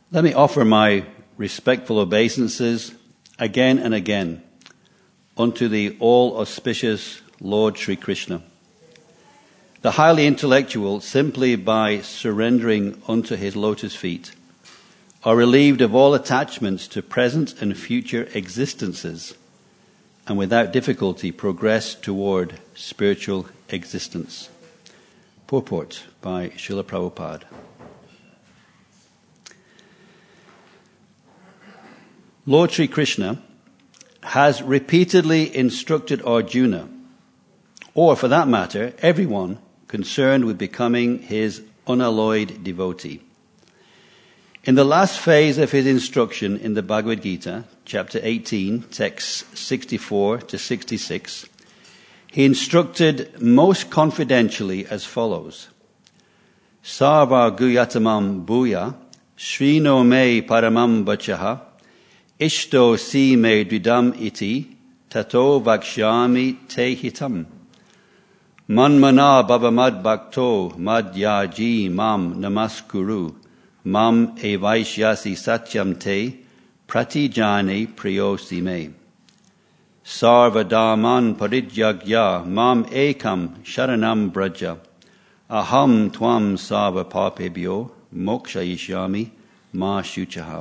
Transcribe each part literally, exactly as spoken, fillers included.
Let me offer my respectful obeisances again and again unto the all-auspicious Lord Sri Krishna. The highly intellectual, simply by surrendering unto his lotus feet, are relieved of all attachments to present and future existences, and without difficulty progress toward spiritual existence. Purport by Srila Prabhupada. Lord Sri Krishna has repeatedly instructed Arjuna, or for that matter, everyone concerned with becoming his unalloyed devotee. In the last phase of his instruction in the Bhagavad Gita, chapter eighteen, texts sixty-four to sixty-six, he instructed most confidentially as follows: Sarva guyatamam bhuya, shrino me paramam bachaha, ishto si me dvidam iti, tato vakshyami te hitam. Manmana bhavamad bhakto madhyaji mam namaskuru, mam evaishyasi satyam te, pratijani priyosi me. Sarvadaman parityagya mam ekam sharanam braja, aham tvam sarva papebhyo mokshayishyami ma shuchaha.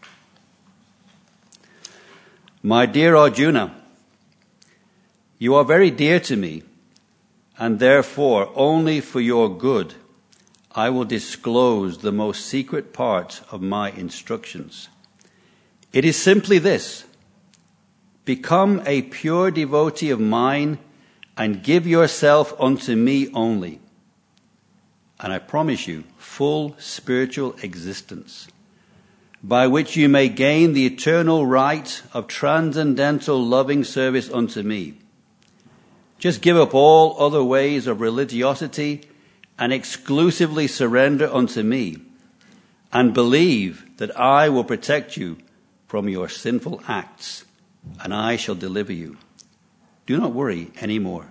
My dear Arjuna, you are very dear to me, and therefore only for your good I will disclose the most secret part of my instructions. It is simply this: become a pure devotee of mine and give yourself unto me only, and I promise you full spiritual existence, by which you may gain the eternal right of transcendental loving service unto me. Just give up all other ways of religiosity and exclusively surrender unto me, and believe that I will protect you from your sinful acts, and I shall deliver you. Do not worry anymore.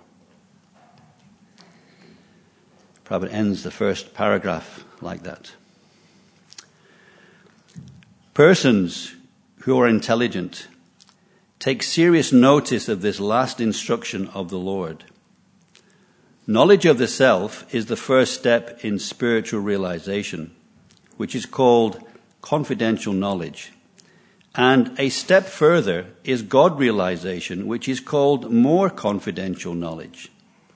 Prabhupada ends the first paragraph like that. Persons who are intelligent take serious notice of this last instruction of the Lord. Knowledge of the self is the first step in spiritual realization, which is called confidential knowledge. And a step further is God realization, which is called more confidential knowledge.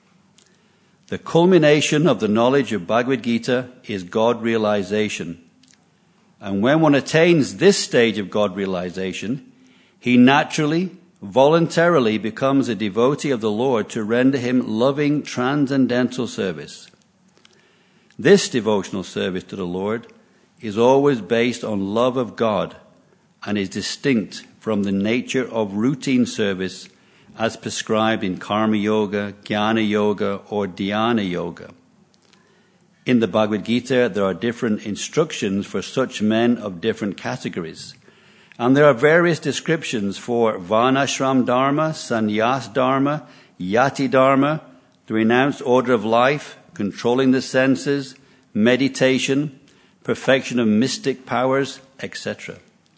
The culmination of the knowledge of Bhagavad Gita is God realization. And when one attains this stage of God realization, he naturally, voluntarily becomes a devotee of the Lord to render him loving transcendental service. This devotional service to the Lord is always based on love of God and is distinct from the nature of routine service as prescribed in Karma Yoga, Jnana Yoga, or Dhyana Yoga. In the Bhagavad Gita, there are different instructions for such men of different categories. And there are various descriptions for Varnashram Dharma, Sannyas Dharma, Yati Dharma, the renounced order of life, controlling the senses, meditation, perfection of mystic powers, et cetera.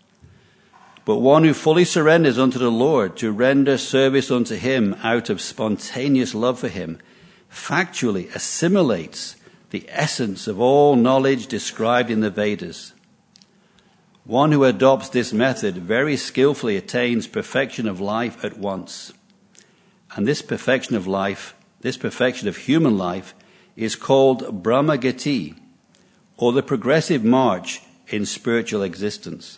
But one who fully surrenders unto the Lord to render service unto him out of spontaneous love for him, factually assimilates the essence of all knowledge described in the Vedas. One who adopts this method very skillfully attains perfection of life at once. And this perfection of life, this perfection of human life, is called Brahmagati, or the progressive march in spiritual existence.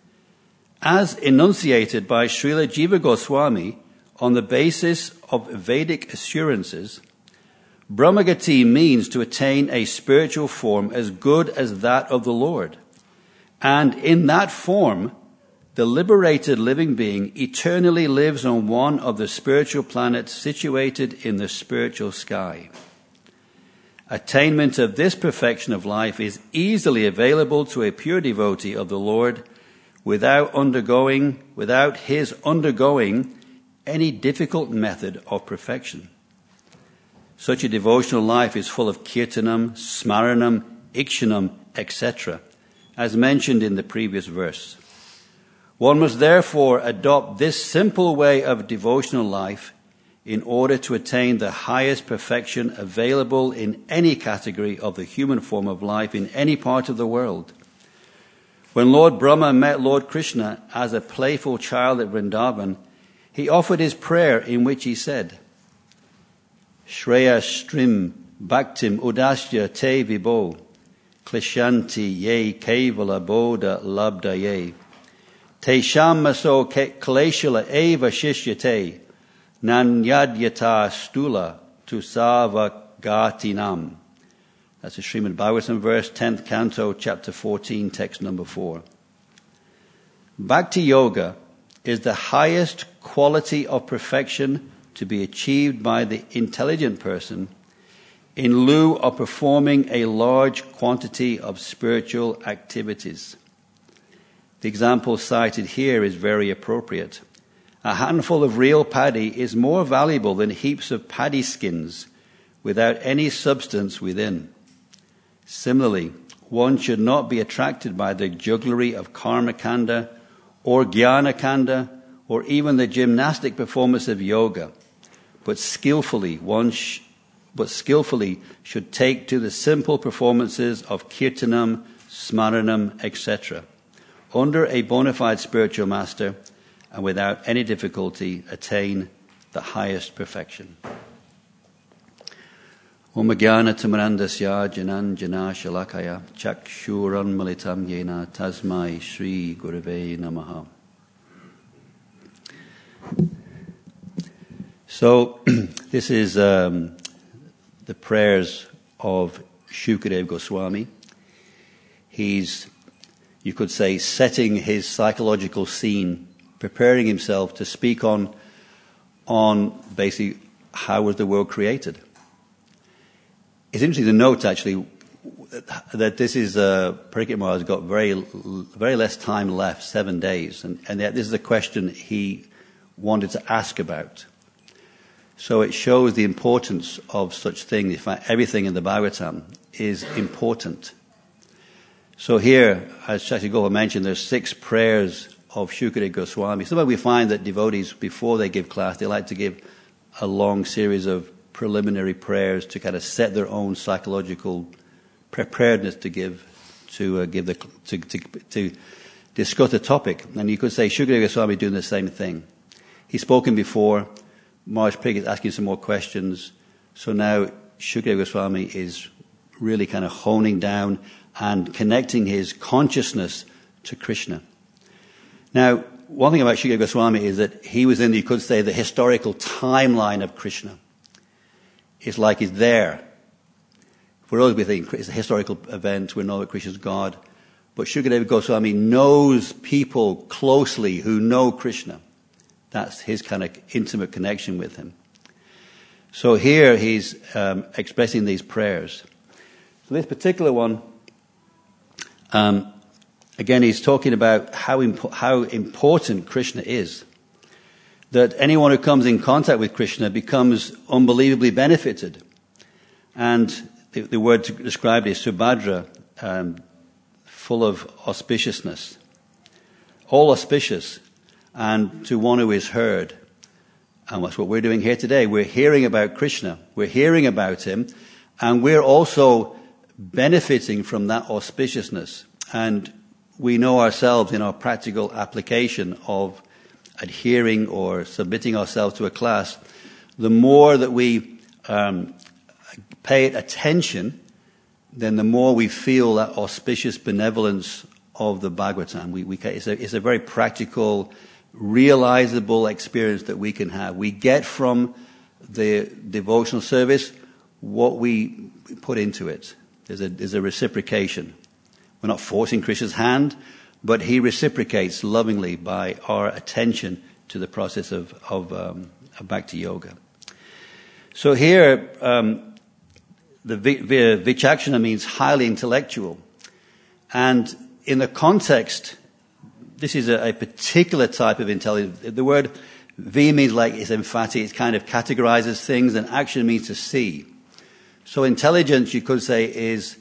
As enunciated by Srila Jiva Goswami on the basis of Vedic assurances, Brahmagati means to attain a spiritual form as good as that of the Lord. And in that form, the liberated living being eternally lives on one of the spiritual planets situated in the spiritual sky. Attainment of this perfection of life is easily available to a pure devotee of the Lord without undergoing, without his undergoing any difficult method of perfection. Such a devotional life is full of kirtanam, smaranam, ikshanam, et cetera, as mentioned in the previous verse. One must therefore adopt this simple way of devotional life in order to attain the highest perfection available in any category of the human form of life in any part of the world. When Lord Brahma met Lord Krishna as a playful child at Vrindavan, he offered his prayer in which he said, Shreya Strim Bhaktim Udasya Te Vibho Klishanti Ye Kevala Bodha Labda Ye Te Shamaso Kleshala Eva Shishyate Nanyadyata Stula Tusava Gatinam. That's a Srimad Bhagavatam verse, tenth canto, chapter fourteen, text number four. Bhakti Yoga is the highest quality of perfection to be achieved by the intelligent person in lieu of performing a large quantity of spiritual activities. The example cited here is very appropriate. A handful of real paddy is more valuable than heaps of paddy skins without any substance within. Similarly, one should not be attracted by the jugglery of karma kanda or jnana kanda or even the gymnastic performance of yoga, but skillfully one sh- but skillfully should take to the simple performances of kirtanam, smaranam, et cetera, under a bona fide spiritual master, and without any difficulty attain the highest perfection. Om Jnana Timirandasya Jananjana Shalakaya Chakshuran Malitam Yena Tasmai Shri Gurave Namaha. So, this is um, the prayers of Shukadeva Goswami. He's, you could say, setting his psychological scene, preparing himself to speak on, on basically how was the world created. It's interesting to note, actually, that this is, uh, Parikshit Maharaj has got very, very less time left, seven days, and, and yet this is a question he wanted to ask about. So it shows the importance of such things. In fact, everything in the Bhagavatam is important. So here, as Shakti Gopal mentioned, there's six prayers of Shukadeva Goswami. Sometimes we find that devotees, before they give class, they like to give a long series of preliminary prayers to kind of set their own psychological preparedness to give, to uh, give the, to, to, to discuss the topic. And you could say Shukadeva Goswami is doing the same thing. He's spoken before. Maharaj Parikshit is asking some more questions. So now Shukadeva Goswami is really kind of honing down and connecting his consciousness to Krishna. Now, one thing about Shukadeva Goswami is that he was in, you could say, the historical timeline of Krishna. It's like he's there. For us, we think it's a historical event. We know that Krishna is God. But Shukadeva Goswami knows people closely who know Krishna. That's his kind of intimate connection with him. So here he's um, expressing these prayers. So this particular one, um, again, he's talking about how impo- how important Krishna is. That anyone who comes in contact with Krishna becomes unbelievably benefited. And the, the word described is Subhadra, um, full of auspiciousness. All auspicious, and to one who is heard. And that's what we're doing here today. We're hearing about Krishna. We're hearing about him, and we're also benefiting from that auspiciousness. And we know ourselves in our practical application of adhering or submitting ourselves to a class, the more that we um, pay it attention, then the more we feel that auspicious benevolence of the Bhagavatam. We, we, it's, a, it's a very practical, realizable experience that we can have. We get from the devotional service what we put into it. There's a, there's a reciprocation. We're not forcing Krishna's hand, but he reciprocates lovingly by our attention to the process of, of, um, of Bhakti Yoga. So here, um, the vichakshana means highly intellectual. And in the context, this is a, a particular type of intelligence. The word V means like it's emphatic, it kind of categorizes things, and action means to see. So intelligence, you could say, is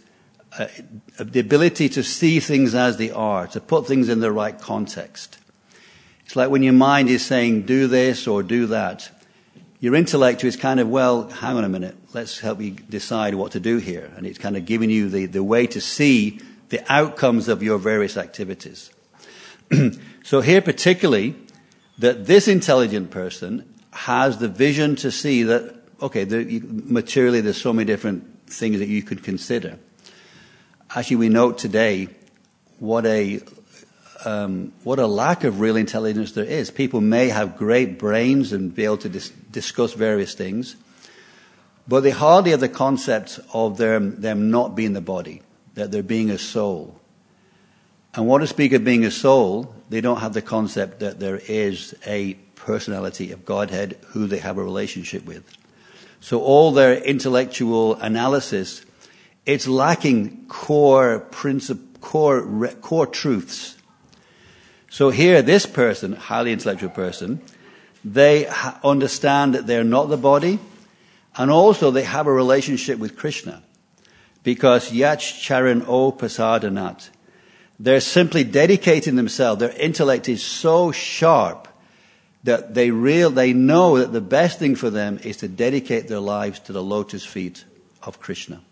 uh, the ability to see things as they are, to put things in the right context. It's like when your mind is saying, do this or do that, your intellect is kind of, well, hang on a minute, let's help you decide what to do here. And it's kind of giving you the, the way to see the outcomes of your various activities. So here particularly, that this intelligent person has the vision to see that, okay, the, you, materially there's so many different things that you could consider. Actually, we note today what a um, what a lack of real intelligence there is. People may have great brains and be able to dis- discuss various things, but they hardly have the concept of them, them not being the body, that they're being a soul. And what to speak of being a soul, they don't have the concept that there is a personality of Godhead who they have a relationship with. So all their intellectual analysis, it's lacking core princip- core core truths. So here, this person, highly intellectual person, they ha- understand that they're not the body, and also they have a relationship with Krishna, because Yach Charan O Pasadanat. They're simply dedicating themselves. Their intellect is so sharp that they real they know that the best thing for them is to dedicate their lives to the lotus feet of Krishna.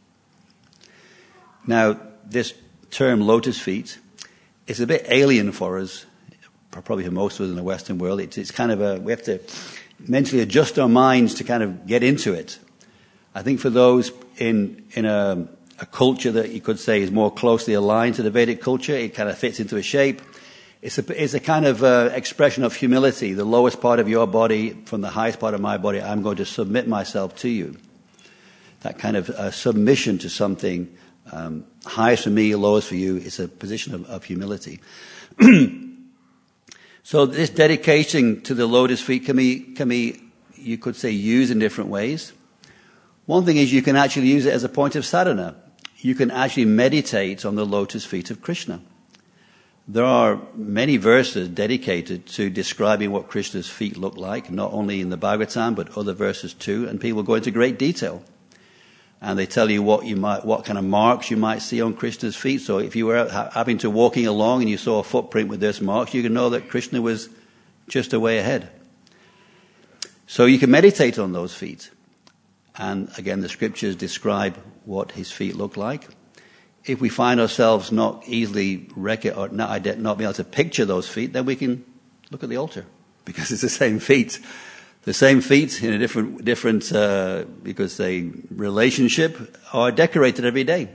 Now, this term lotus feet is a bit alien for us, probably for most of us in the Western world. It's, it's kind of a, we have to mentally adjust our minds to kind of get into it. I think for those in in a, a culture that you could say is more closely aligned to the Vedic culture, it kind of fits into a shape. It's a, it's a kind of uh, expression of humility. The lowest part of your body from the highest part of my body, I'm going to submit myself to you. That kind of uh, submission to something um, highest for me, lowest for you, is a position of, of humility. So this dedication to the lotus feet can be, can be, you could say, used in different ways. One thing is you can actually use it as a point of sadhana. You can actually meditate on the lotus feet of Krishna. There are many verses dedicated to describing what Krishna's feet look like, not only in the Bhagavatam, but other verses too, and people go into great detail. And they tell you what you might, what kind of marks you might see on Krishna's feet. So if you were out ha- having to walking along and you saw a footprint with this marks, you can know that Krishna was just a way ahead. So you can meditate on those feet. And again, the scriptures describe what his feet look like. If we find ourselves not easily rec- or not, not being able to picture those feet, then we can look at the altar, because it's the same feet. The same feet in a different, different, uh, because they relationship are decorated every day.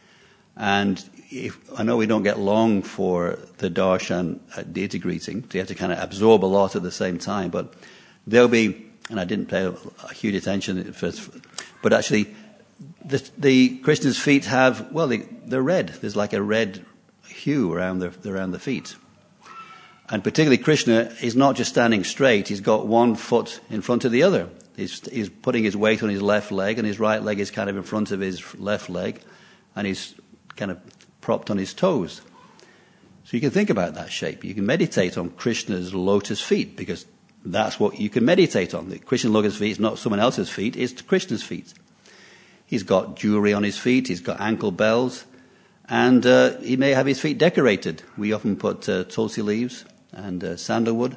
And if, I know we don't get long for the darshan at deity greeting, so you have to kind of absorb a lot at the same time, but there'll be, and I didn't pay a huge attention at first, but actually the, the Krishna's feet have, well, they, they're red. There's like a red hue around the, around the feet. And particularly Krishna is not just standing straight, he's got one foot in front of the other. He's, he's putting his weight on his left leg, and his right leg is kind of in front of his left leg, and he's kind of propped on his toes. So you can think about that shape. You can meditate on Krishna's lotus feet, because that's what you can meditate on. The Krishna's lotus feet is not someone else's feet, it's Krishna's feet. He's got jewelry on his feet, he's got ankle bells, and uh, he may have his feet decorated. We often put uh, tulsi leaves and uh, sandalwood.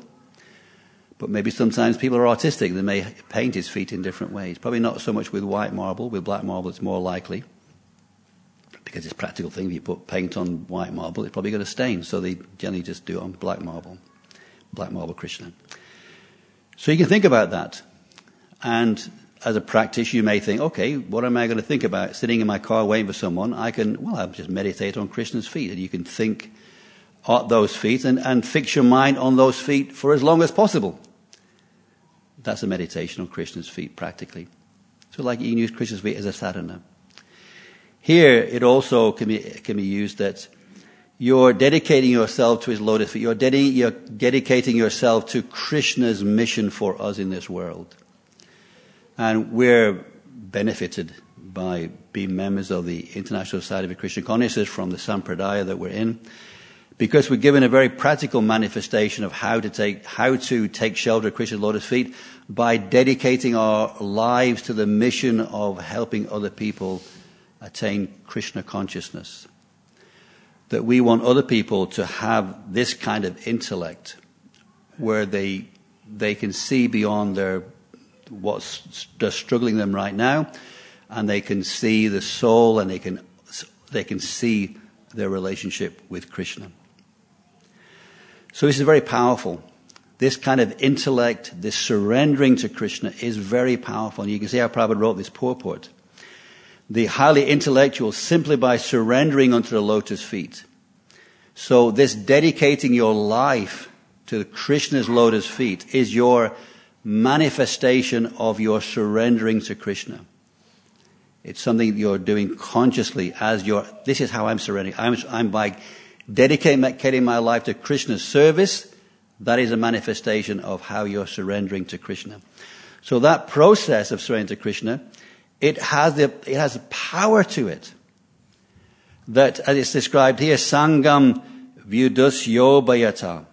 But maybe sometimes people are artistic. They may paint his feet in different ways. Probably not so much with white marble. With black marble, it's more likely, because it's a practical thing. If you put paint on white marble, it's probably going to stain. So they generally just do it on black marble. Black marble Krishna. So you can think about that. And as a practice, you may think, okay, what am I going to think about? Sitting in my car waiting for someone, I can, well, I'll just meditate on Krishna's feet. And you can think at those feet and, and fix your mind on those feet for as long as possible. That's a meditation on Krishna's feet, practically. So like you can use Krishna's feet as a sadhana. Here, it also can be, can be used that you're dedicating yourself to his lotus feet. You're, dedi- you're dedicating yourself to Krishna's mission for us in this world. And we're benefited by being members of the International Society for Krishna Consciousness from the Sampradaya that we're in, because we're given a very practical manifestation of how to take, how to take shelter of Krishna's lotus feet by dedicating our lives to the mission of helping other people attain Krishna consciousness. That we want other people to have this kind of intellect where they they can see beyond their what's just struggling them right now, and they can see the soul, and they can they can see their relationship with Krishna. So this is very powerful. This kind of intellect, this surrendering to Krishna is very powerful. And you can see how Prabhupada wrote this purport. The highly intellectual simply by surrendering unto the lotus feet. So this dedicating your life to Krishna's lotus feet is your manifestation of your surrendering to Krishna. It's something you're doing consciously as your, this is how I'm surrendering. I'm, I'm by dedicating my life to Krishna's service. That is a manifestation of how you're surrendering to Krishna. So that process of surrendering to Krishna, it has the, it has a power to it. That, as it's described here, Sangam Vyudusyo Bhayata.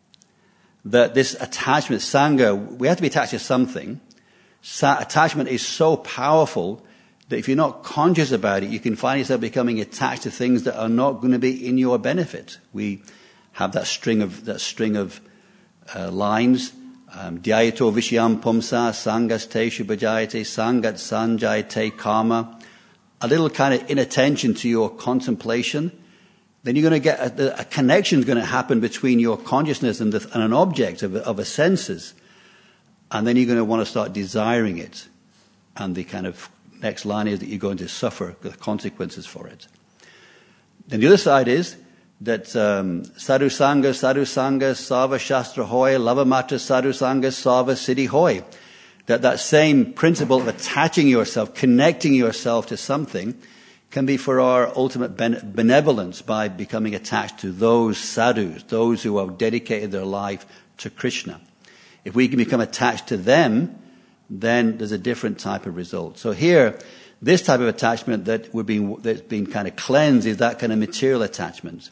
That this attachment, Sangha, we have to be attached to something. Sa- attachment is so powerful that if you're not conscious about it, you can find yourself becoming attached to things that are not going to be in your benefit. We have that string of, that string of uh, lines. Dhyayato Vishyam Pumsa, Sangas Teshu Bhajayate, Sangat Sanjayate Karma. A little kind of inattention to your contemplation. Then you're going to get, a, a connection is going to happen between your consciousness and, the, and an object of, of a senses. And then you're going to want to start desiring it. And the kind of next line is that you're going to suffer the consequences for it. Then the other side is that um, sadhu sangha, sadhu sangha, sarva shastra hoy, lava matra sadhu sangha, sarva siddhi hoy. That that same principle of attaching yourself, connecting yourself to something, can be for our ultimate ben- benevolence by becoming attached to those sadhus, those who have dedicated their life to Krishna. If we can become attached to them, then there's a different type of result. So here, this type of attachment that we're being, that's been kind of cleansed is that kind of material attachment.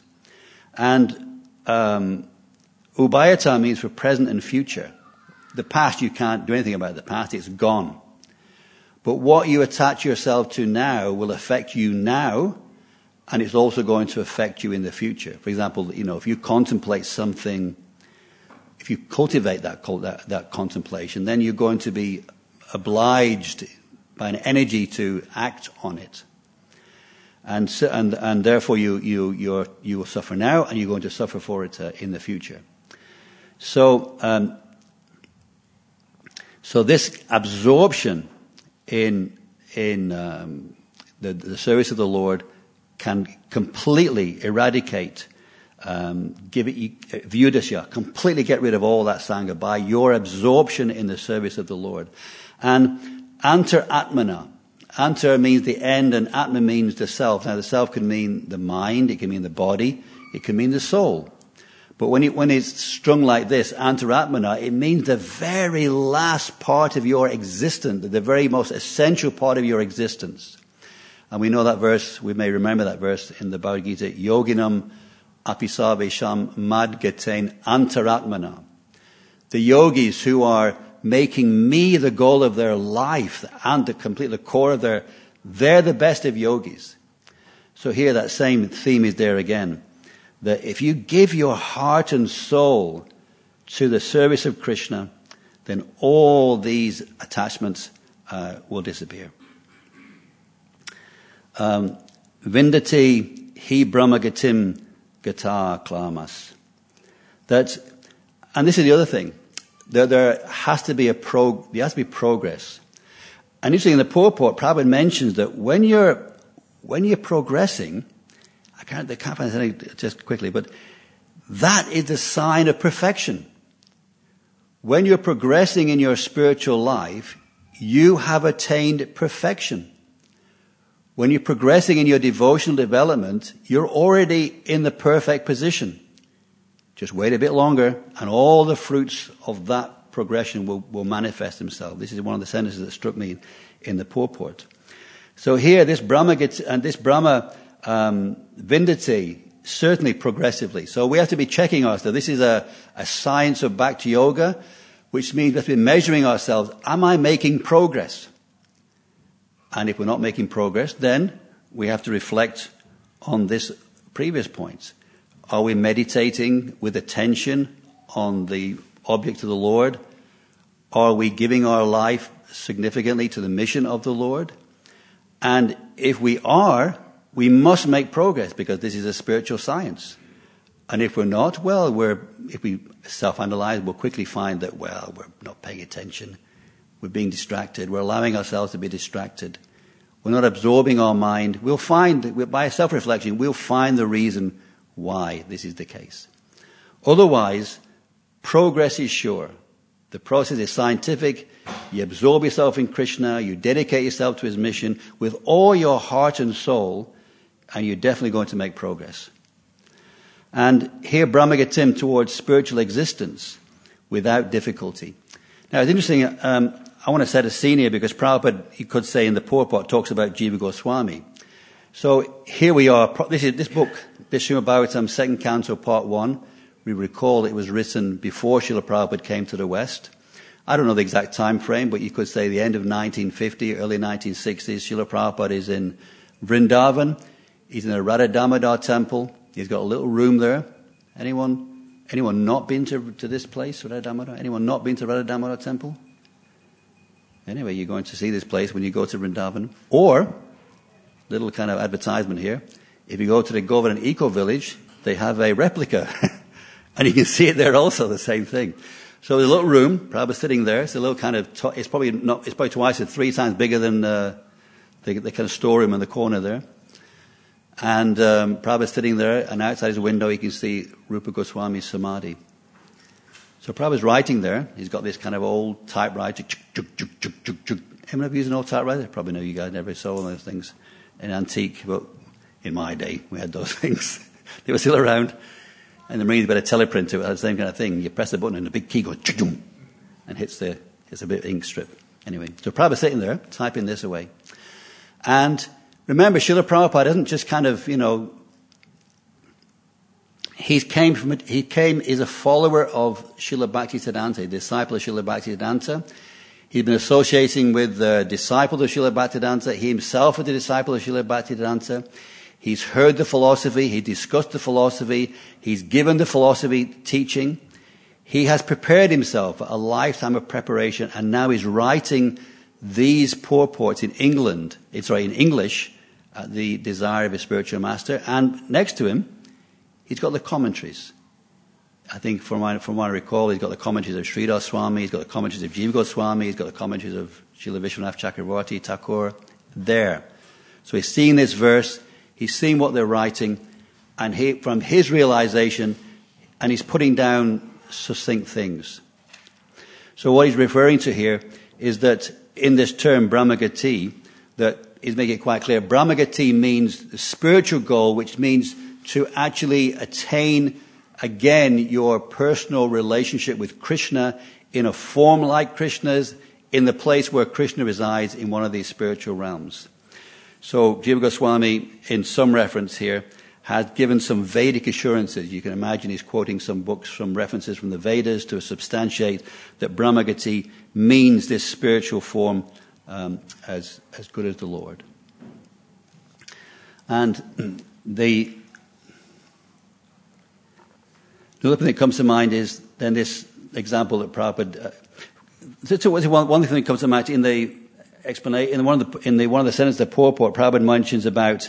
And um, Ubayata means for present and future. The past, you can't do anything about the past. It's gone. But what you attach yourself to now will affect you now, and it's also going to affect you in the future. For example, you know, if you contemplate something, if you cultivate that, that, that contemplation, then you're going to be obliged by an energy to act on it. And, so, and, and therefore you, you, you're, you will suffer now, and you're going to suffer for it uh, in the future. So, um, so this absorption in, in um, the, the service of the Lord can completely eradicate Um, give it, vyudasya, completely get rid of all that sangha by your absorption in the service of the Lord. And antar atmana. Antar means the end and atma means the self. Now the self can mean the mind, it can mean the body, it can mean the soul. But when it, when it's strung like this, antar atmana, it means the very last part of your existence, the very most essential part of your existence. And we know that verse, we may remember that verse in the Bhagavad Gita, yoginam apisavesham madgaten antaratmana. The yogis who are making me the goal of their life and the complete the core of their, they're the best of yogis. So here that same theme is there again. That if you give your heart and soul to the service of Krishna, then all these attachments uh, will disappear. Um, Vindati hi brahmagatim Gata klamas. That, and this is the other thing. There, there has to be a pro, there has to be progress. And interesting, in the purport, Prabhupada mentions that when you're, when you're progressing, I can't, I can't find anything just quickly, but that is the sign of perfection. When you're progressing in your spiritual life, you have attained perfection. When you're progressing in your devotional development, you're already in the perfect position. Just wait a bit longer, and all the fruits of that progression will, will manifest themselves. This is one of the sentences that struck me in the purport. So here, this Brahma gets, and this Brahma um, Vindati, certainly progressively. So we have to be checking ourselves. This is a, a science of Bhakti Yoga, which means we have to be measuring ourselves. Am I making progress? And if we're not making progress, then we have to reflect on this previous point. Are we meditating with attention on the object of the Lord? Are we giving our life significantly to the mission of the Lord? And if we are, we must make progress because this is a spiritual science. And if we're not, well, we're, if we self-analyze, we'll quickly find that, well, we're not paying attention. We're being distracted. We're allowing ourselves to be distracted. We're not absorbing our mind. We'll find, by self-reflection, we'll find the reason why this is the case. Otherwise, progress is sure. The process is scientific. You absorb yourself in Krishna. You dedicate yourself to his mission with all your heart and soul, and you're definitely going to make progress. And here Brahma gets him towards spiritual existence without difficulty. Now, it's interesting. Um, I want to set a scene here because Prabhupada, you could say in the purport, talks about Jiva Goswami. So here we are. This is this book, this Srimad Bhagavatam, second canto, part one. We recall it was written before Srila Prabhupada came to the West. I don't know the exact time frame, but you could say the end of nineteen fifty, early nineteen sixties. Srila Prabhupada is in Vrindavan. He's in the Radha Damodar temple. He's got a little room there. Anyone, anyone not been to, to this place, Radha Damodar? Anyone not been to Radha Damodar temple? Anyway, you're going to see this place when you go to Vrindavan. Or, little kind of advertisement here, if you go to the Govardhan Eco Village, they have a replica. And you can see it there also, the same thing. So there's a little room, Prabhupada's sitting there. It's a little kind of, it's probably not, it's probably twice or three times bigger than uh, the, the kind of storeroom in the corner there. And um, Prabhupada's sitting there, and outside his window you can see Rupa Goswami's Samadhi. So Prabhupada's writing there. He's got this kind of old typewriter. Anyone ever used an old typewriter? Probably know you guys never saw one of those things. An antique, but in my day we had those things. They were still around. And the Marines got a teleprinter, it had the same kind of thing. You press the button and the big key goes and hits the hits a bit of ink strip. Anyway, so Prabhupada's sitting there, typing this away. And remember, Srila Prabhupada isn't just kind of, you know, he came from, he came, is a follower of Srila Bhaktisiddhanta, a disciple of Srila Bhaktisiddhanta. He'd been associating with the disciples of Srila Bhaktisiddhanta. He himself was a disciple of Srila Bhaktisiddhanta. He's heard the philosophy, he discussed the philosophy, he's given the philosophy teaching. He has prepared himself for a lifetime of preparation, and now he's writing these purports in England, sorry, in English, at the desire of his spiritual master. And next to him, he's got the commentaries. I think from what, from what I recall, he's got the commentaries of Sridhar Swami, he's got the commentaries of Jiva Goswami, he's got the commentaries of Srila Vishwanath Chakravarti Thakur there. So he's seeing this verse, he's seeing what they're writing, and he, from his realization, and he's putting down succinct things. So what he's referring to here is that in this term, Brahmagati, that is making it quite clear, Brahmagati means the spiritual goal, which means to actually attain, again, your personal relationship with Krishna in a form like Krishna's, in the place where Krishna resides in one of these spiritual realms. So Jiva Goswami, in some reference here, has given some Vedic assurances. You can imagine he's quoting some books from references from the Vedas to substantiate that Brahmagati means this spiritual form um, as as good as the Lord. And the the other thing that comes to mind is then this example that Prabhupada. Uh, so one, one thing that comes to mind in the explanation in one of the in the one of the sentences the purport, Prabhupada mentions about.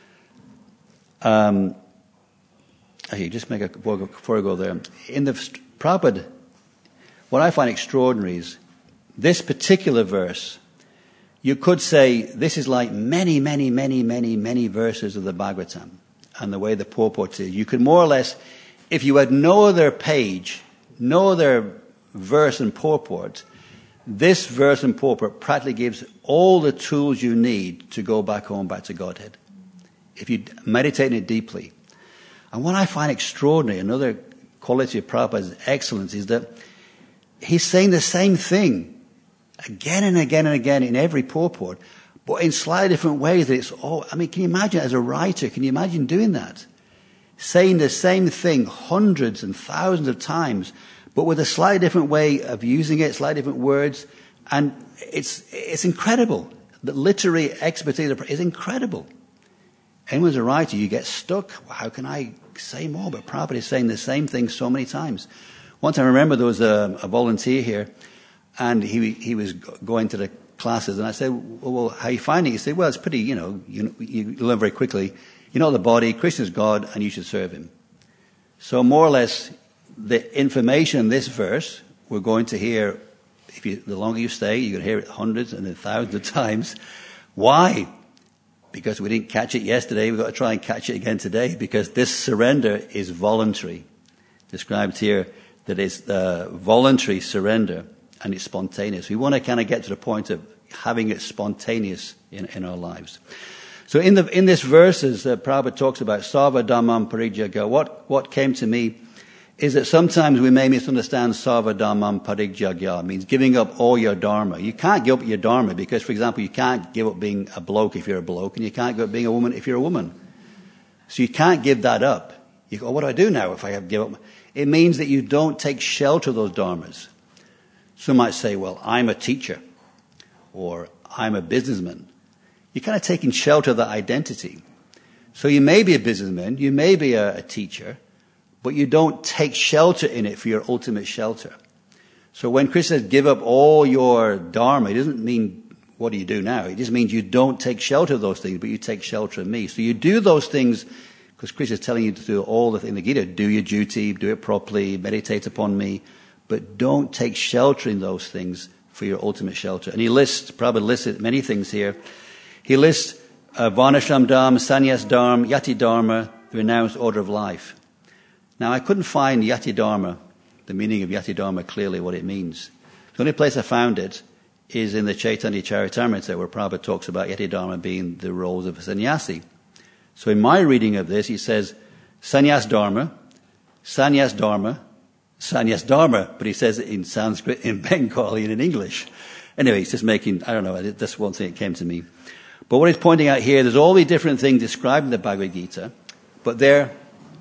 Um, okay, just make a before I go there. In the Prabhupada, what I find extraordinary is this particular verse. You could say this is like many, many, many, many, many verses of the Bhagavatam, and the way the purport is. You could more or less, if you had no other page, no other verse and purport, this verse and purport practically gives all the tools you need to go back home, back to Godhead. If you meditate on it deeply. And what I find extraordinary, another quality of Prabhupada's excellence, is that he's saying the same thing again and again and again in every purport, but in slightly different ways. That it's all, I mean, can you imagine as a writer, can you imagine doing that? Saying the same thing hundreds and thousands of times, but with a slightly different way of using it, slightly different words. And it's, it's incredible. The literary expertise is incredible. Anyone's a writer, you get stuck. Well, how can I say more? But Prabhupada is saying the same thing so many times. Once I remember there was a, a volunteer here, and he he was going to the classes, and I said, well, well how are you finding it? He said, well, it's pretty, you know, you, you learn very quickly. You know the body, Krishna is God, and you should serve him. So more or less, the information in this verse, we're going to hear, if you, the longer you stay, you're going to hear it hundreds and then thousands of times. Why? Because we didn't catch it yesterday, we've got to try and catch it again today, because this surrender is voluntary. Described here that it's uh, voluntary surrender, and it's spontaneous. We want to kind of get to the point of having it spontaneous in, in our lives. So in the in this verses, uh, Prabhupada talks about Sarva Dhammam Parijagya. What, what came to me is that sometimes we may misunderstand Sarva Dhammam Parijagya. It means giving up all your dharma. You can't give up your dharma because, for example, you can't give up being a bloke if you're a bloke, and you can't give up being a woman if you're a woman. So you can't give that up. You go, what do I do now if I have to give up? It means that you don't take shelter of those dharmas. Some might say, well, I'm a teacher, or I'm a businessman. You're kind of taking shelter of that identity. So you may be a businessman, you may be a, a teacher, but you don't take shelter in it for your ultimate shelter. So when Krishna says give up all your dharma, it doesn't mean what do you do now? It just means you don't take shelter of those things, but you take shelter of me. So you do those things because Krishna is telling you to do all the things in the Gita. Do your duty, do it properly, meditate upon me, but don't take shelter in those things for your ultimate shelter. And he lists, Prabhupada lists many things here. He lists uh, Varnashram Dharma, Sannyas Dharma, Yati Dharma, the renounced order of life. Now, I couldn't find Yati Dharma, the meaning of Yati Dharma, clearly what it means. The only place I found it is in the Chaitanya Charitamrita, where Prabhupada talks about Yati Dharma being the roles of a sannyasi. So in my reading of this, he says, Sannyas Dharma, Sannyas Dharma, Sannyas Dharma, but he says it in Sanskrit, in Bengali, and in English. Anyway, he's just making, I don't know, that's one thing that came to me. But what he's pointing out here, there's all these different things described in the Bhagavad Gita, but they're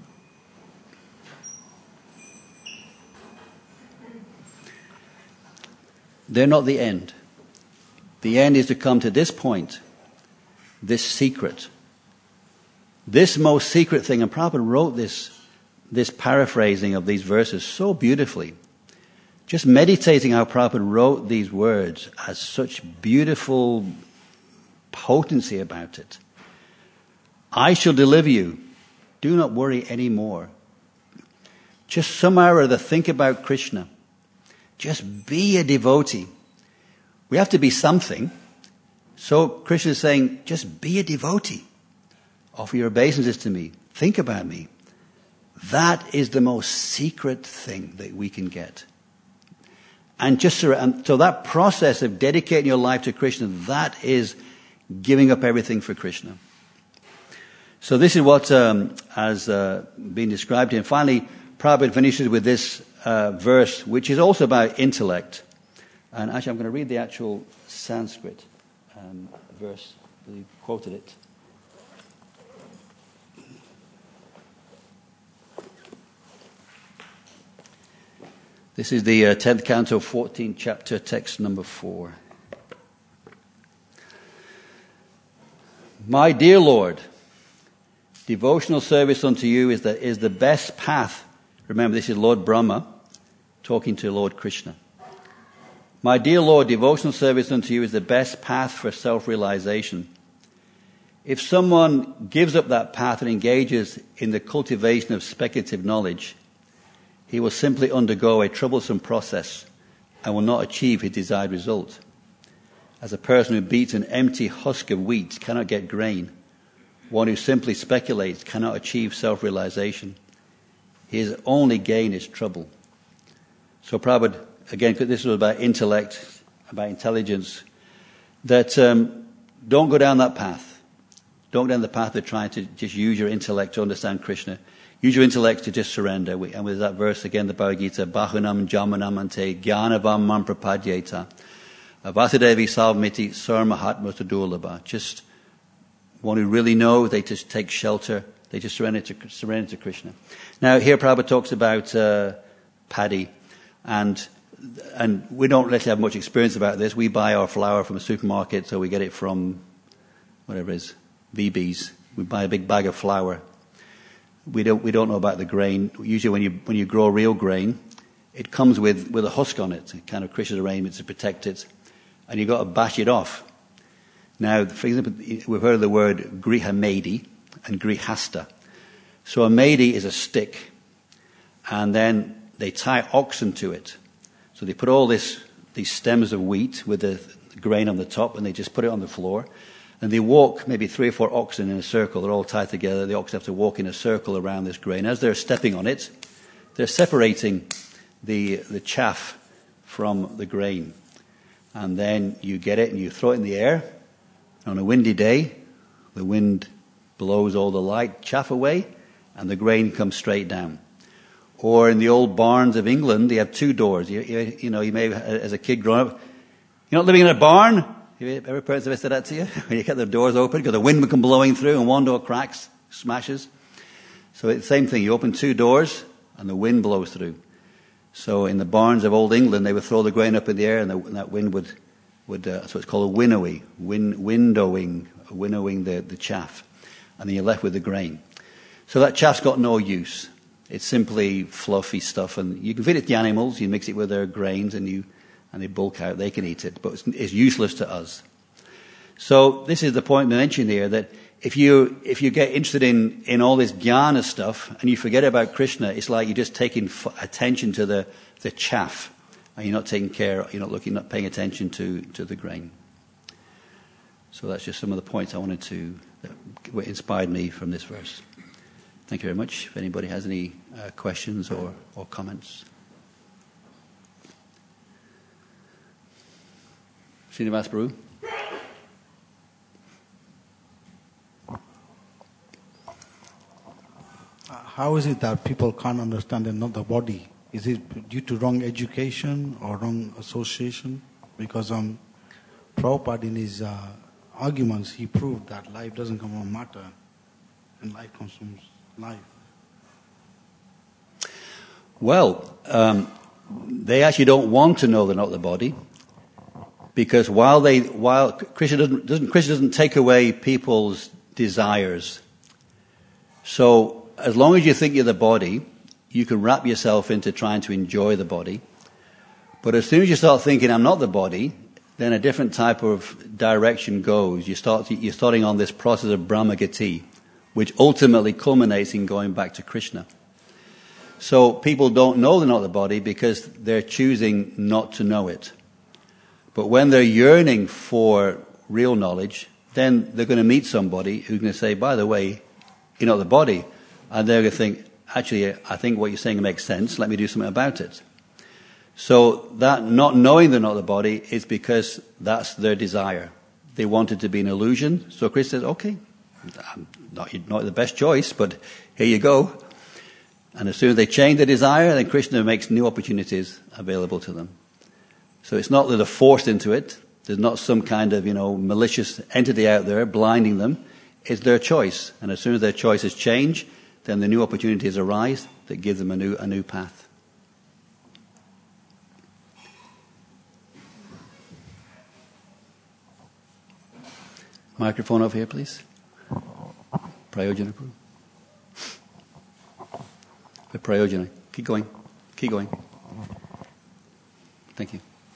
they're not the end. The end is to come to this point, this secret. This most secret thing, and Prabhupada wrote this, this paraphrasing of these verses so beautifully. Just meditating how Prabhupada wrote these words has such beautiful potency about it. I shall deliver you. Do not worry anymore. Just somehow or other think about Krishna. Just be a devotee. We have to be something. So Krishna is saying, just be a devotee. Offer your obeisances to me. Think about me. That is the most secret thing that we can get. And just so, and so that process of dedicating your life to Krishna, that is giving up everything for Krishna. So this is what um, has uh, been described here. And finally, Prabhupada finishes with this uh, verse, which is also about intellect. And actually, I'm going to read the actual Sanskrit um, verse. We quoted it. This is the uh, tenth canto, fourteenth chapter, text number four. My dear Lord, devotional service unto you is the, is the best path. Remember, this is Lord Brahma talking to Lord Krishna. My dear Lord, devotional service unto you is the best path for self-realization. If someone gives up that path and engages in the cultivation of speculative knowledge, he will simply undergo a troublesome process and will not achieve his desired result. As a person who beats an empty husk of wheat cannot get grain, one who simply speculates cannot achieve self-realization. His only gain is trouble. So Prabhupada, again, because this was about intellect, about intelligence, that um, don't go down that path. Don't go down the path of trying to just use your intellect to understand Krishna. Use your intellect to just surrender. And with that verse again, the Bhagavad Gita, Bahunam Jamanam Ante Gyanavam Mam Prapadyeta Vasudevi Salvamiti Sarmahatma Tadulabha. Just one who really know, they just take shelter. They just surrender to, surrender to Krishna. Now here Prabhupada talks about uh, paddy. And and we don't really have much experience about this. We buy our flour from a supermarket, so we get it from whatever it is, V B's. We buy a big bag of flour. We don't we don't know about the grain. Usually when you when you grow real grain, it comes with, with a husk on it, a kind of Christian arrangement to protect it, and you've got to bash it off. Now, for example, we've heard of the word grihamedi and grihasta. So a medi is a stick, and then they tie oxen to it. So they put all this these stems of wheat with the grain on the top, and they just put it on the floor. And they walk maybe three or four oxen in a circle. They're all tied together. The oxen have to walk in a circle around this grain. As they're stepping on it, they're separating the the chaff from the grain. And then you get it and you throw it in the air. On a windy day, the wind blows all the light chaff away, and the grain comes straight down. Or in the old barns of England, they have two doors. You, you, you know, you may, as a kid growing up, you're not living in a barn. Every parents ever said that to you? When you get the doors open, because the wind will come blowing through, and one door cracks, smashes. So it's the same thing. You open two doors, and the wind blows through. So in the barns of old England, they would throw the grain up in the air, and, the, and that wind would, would uh, that's what's called a winnowy, win, windowing, winnowing the, the chaff. And then you're left with the grain. So that chaff's got no use. It's simply fluffy stuff, and you can feed it to the animals. You mix it with their grains, and you and they bulk out. They can eat it, but it's, it's useless to us. So this is the point mentioned here, that if you if you get interested in in all this jnana stuff and you forget about Krishna, it's like you're just taking f- attention to the the chaff, and you're not taking care. You're not looking, not paying attention to to the grain. So that's just some of the points I wanted to that inspired me from this verse. Thank you very much. If anybody has any uh, questions or, or comments. Srinivas Prabhu. How is it that people can't understand and not the body? Is it due to wrong education or wrong association? Because um, Prabhupada in his uh, arguments, he proved that life doesn't come from matter and life comes from life. Well, um, they actually don't want to know they're not the body, because while they, while Krishna doesn't, doesn't Krishna doesn't take away people's desires. So as long as you think you're the body, you can wrap yourself into trying to enjoy the body. But as soon as you start thinking I'm not the body, then a different type of direction goes. You start, you're starting on this process of Brahmagati, which ultimately culminates in going back to Krishna. So people don't know they're not the body because they're choosing not to know it. But when they're yearning for real knowledge, then they're going to meet somebody who's going to say, by the way, you're not the body. And they're going to think, actually, I think what you're saying makes sense. Let me do something about it. So that not knowing they're not the body is because that's their desire. They want it to be an illusion. So Krishna says, okay, not, not the best choice, but here you go. And as soon as they change their desire, then Krishna makes new opportunities available to them. So it's not that they're forced into it. There's not some kind of, you know, malicious entity out there blinding them. It's their choice. And as soon as their choices change, then the new opportunities arise that give them a new, a new path. Microphone over here, please. Prayojana. The Prayojana. Keep going. Keep going. Thank you.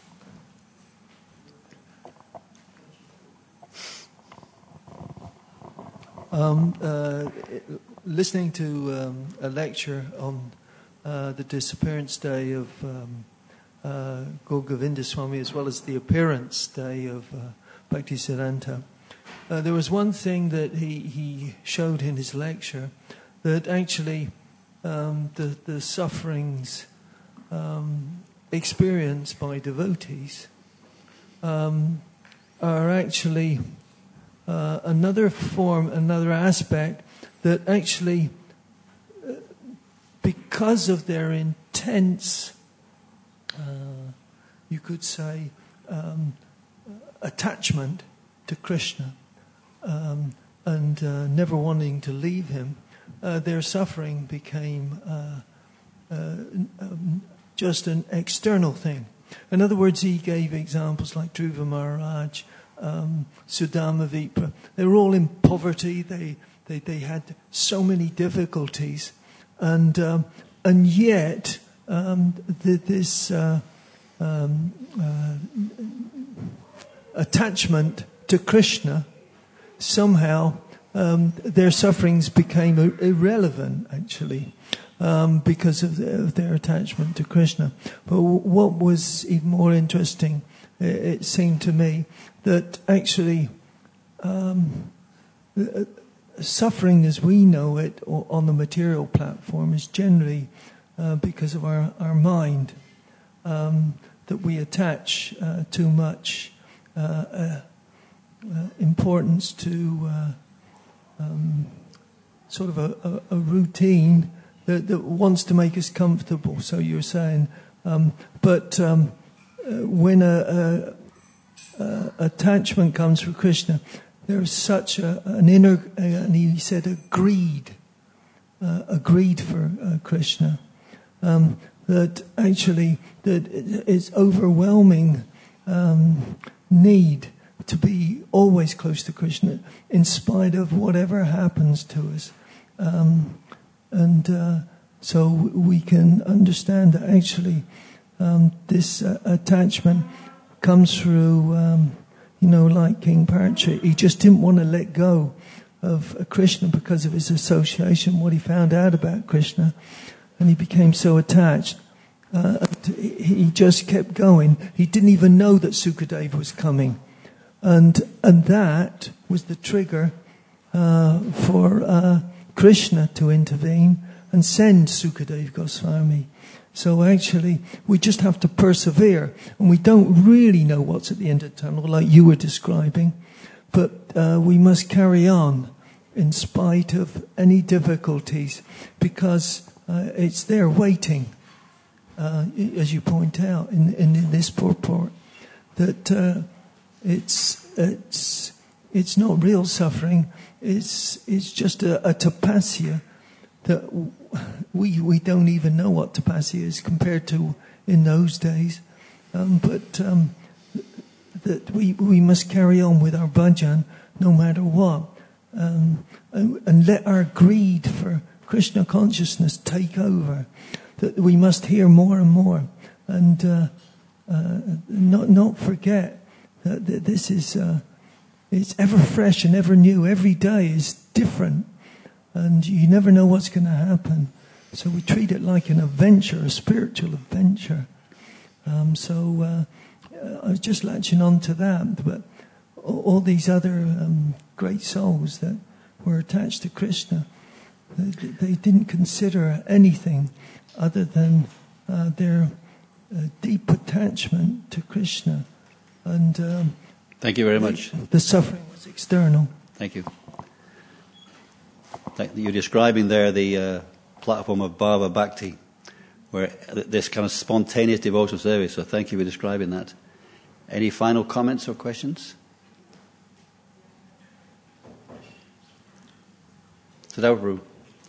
Um, uh, listening to um, a lecture on uh, the disappearance day of um, uh, Gaur Govinda Swami, as well as the appearance day of uh, Bhaktisiddhanta, uh, there was one thing that he, he showed in his lecture, that actually um, the, the sufferings um, experienced by devotees um, are actually Uh, another form, another aspect that actually, uh, because of their intense, uh, you could say, um, attachment to Krishna um, and uh, never wanting to leave him, uh, their suffering became uh, uh, um, just an external thing. In other words, he gave examples like Dhruva Maharaj, Um, Sudama Vipra. They were all in poverty. They They they had so many difficulties, and um, and yet um, the, this uh, um, uh, attachment to Krishna, somehow um, their sufferings became irrelevant, actually, um, because of, the, of their attachment to Krishna. But what was even more interesting, it, it seemed to me, that actually um, suffering as we know it on the material platform is generally uh, because of our, our mind, um, that we attach uh, too much uh, uh, uh, importance to uh, um, sort of a, a, a routine that, that wants to make us comfortable. So you're saying, um, but um, uh, when a, a, a attachment comes from Krishna, there is such a, an inner, uh, and he said, a greed, uh, a greed for uh, Krishna, um, that actually that it's overwhelming um, need to be always close to Krishna, in spite of whatever happens to us, um, and uh, so we can understand that actually um, this uh, attachment comes through. Um, You know, like King Parikshit, he just didn't want to let go of Krishna because of his association, what he found out about Krishna, and he became so attached. Uh, he just kept going. He didn't even know that Sukadeva was coming, and and that was the trigger uh, for uh, Krishna to intervene and send Sukadeva Goswami. So actually, we just have to persevere, and we don't really know what's at the end of the tunnel, like you were describing, but uh, we must carry on in spite of any difficulties, because uh, it's there waiting, uh, as you point out in, in, in this purport, that uh, it's it's it's not real suffering. It's it's just a, a tapasya that we we don't even know what tapasya is compared to in those days, um, but um, that we we must carry on with our bhajan no matter what, um, and, and let our greed for Krishna consciousness take over. That we must hear more and more, and uh, uh, not not forget that, that this is uh, it's ever fresh and ever new. Every day is different. And you never know what's going to happen. So we treat it like an adventure, a spiritual adventure. Um, so uh, I was just latching on to that. But all, all these other um, great souls that were attached to Krishna, they, they didn't consider anything other than uh, their uh, deep attachment to Krishna. And um, thank you very much. The suffering was external. Thank you. You're describing there the uh, platform of Bhava Bhakti, where this kind of spontaneous devotional service. So thank you for describing that. Any final comments or questions? Sadhguru.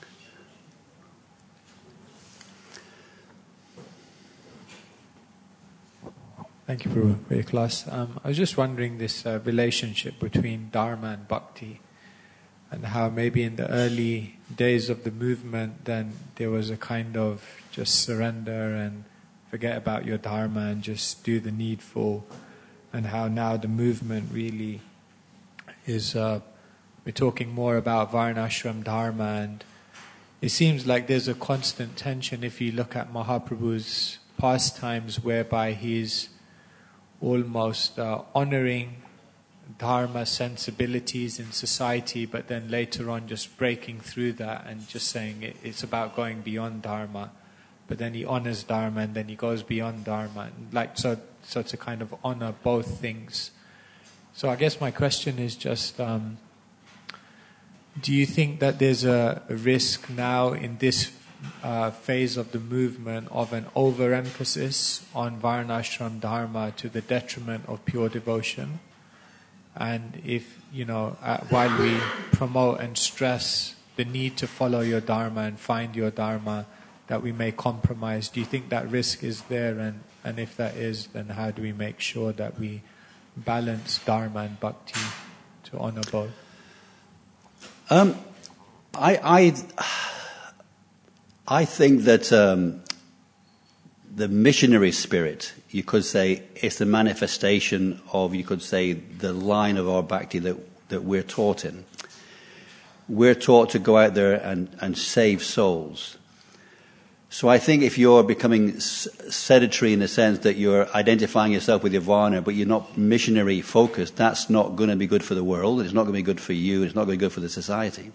Thank you, Prabhu, for your class. Um, I was just wondering this uh, relationship between Dharma and Bhakti, and how maybe in the early days of the movement, then there was a kind of just surrender and forget about your dharma and just do the needful, and how now the movement really is, uh, we're talking more about Varnashram Dharma, and it seems like there's a constant tension if you look at Mahaprabhu's pastimes, whereby he's almost uh, honoring Dharma sensibilities in society, but then later on just breaking through that and just saying it, it's about going beyond Dharma. But then he honors Dharma and then he goes beyond Dharma. And like so, so to kind of honor both things. So I guess my question is just, um, do you think that there's a, a risk now in this uh, phase of the movement of an overemphasis on Varnashram Dharma to the detriment of pure devotion? And if, you know, uh, while we promote and stress the need to follow your Dharma and find your Dharma, that we may compromise, do you think that risk is there? And, and if that is, then how do we make sure that we balance Dharma and Bhakti to honor both? Um, I, I, I think that um, the missionary spirit, you could say, is the manifestation of, you could say, the line of our bhakti that, that we're taught in. We're taught to go out there and, and save souls. So I think if you're becoming sedentary in the sense that you're identifying yourself with your varna, but you're not missionary focused, that's not going to be good for the world. It's not going to be good for you. It's not going to be good for the society.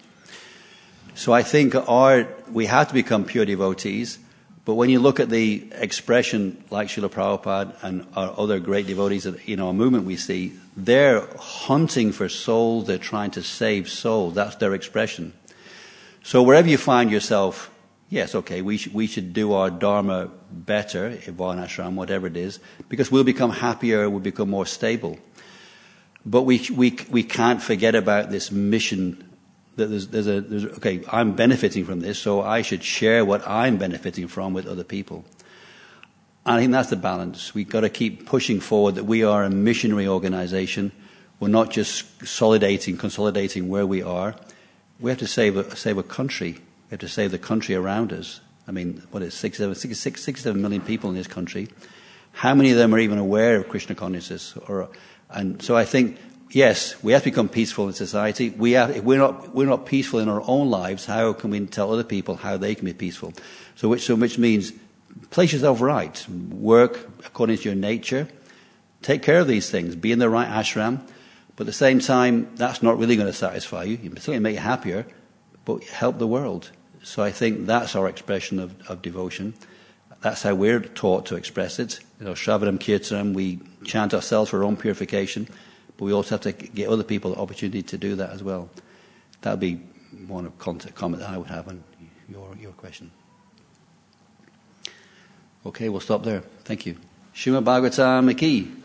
So I think our, we have to become pure devotees. But when you look at the expression like Srila Prabhupada and our other great devotees in our movement we see, they're hunting for souls. They're trying to save souls. That's their expression. So wherever you find yourself, yes, okay, we should, we should do our dharma better, varnashram, whatever it is, because we'll become happier, we'll become more stable. But we we we can't forget about this mission. That there's, there's a there's, okay, I'm benefiting from this, so I should share what I'm benefiting from with other people. And I think that's the balance. We've got to keep pushing forward that we are a missionary organization. We're not just consolidating, consolidating where we are. We have to save a, save a country. We have to save the country around us. I mean, what is six, seven, six, six, six, seven million people in this country? How many of them are even aware of Krishna consciousness? Or, and so I think, yes, we have to become peaceful in society. We have, if we're not we're not peaceful in our own lives, how can we tell other people how they can be peaceful? So which so which means place yourself right, work according to your nature, take care of these things, be in the right ashram. But at the same time, that's not really going to satisfy you. It's going to make you happier, but help the world. So I think that's our expression of, of devotion. That's how we're taught to express it. You know, Shravanam Kirtanam, we chant ourselves for our own purification, but we also have to get other people the opportunity to do that as well. That would be one comment that I would have on your, your question. Okay, we'll stop there. Thank you. Srimad Bhagavatam Ki.